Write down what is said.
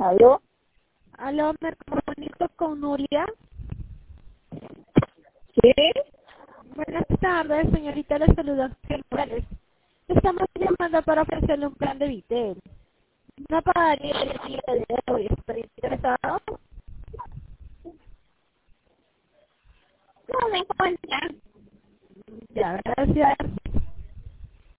¿Aló? Aló, me comunico con Nuria. ¿Sí? Buenas tardes, señorita, le saluda Morales. Estamos llamando para ofrecerle un plan de Vitel. No pagaría el día de hoy. ¿Está interesado? No me encuentra. Ya, gracias.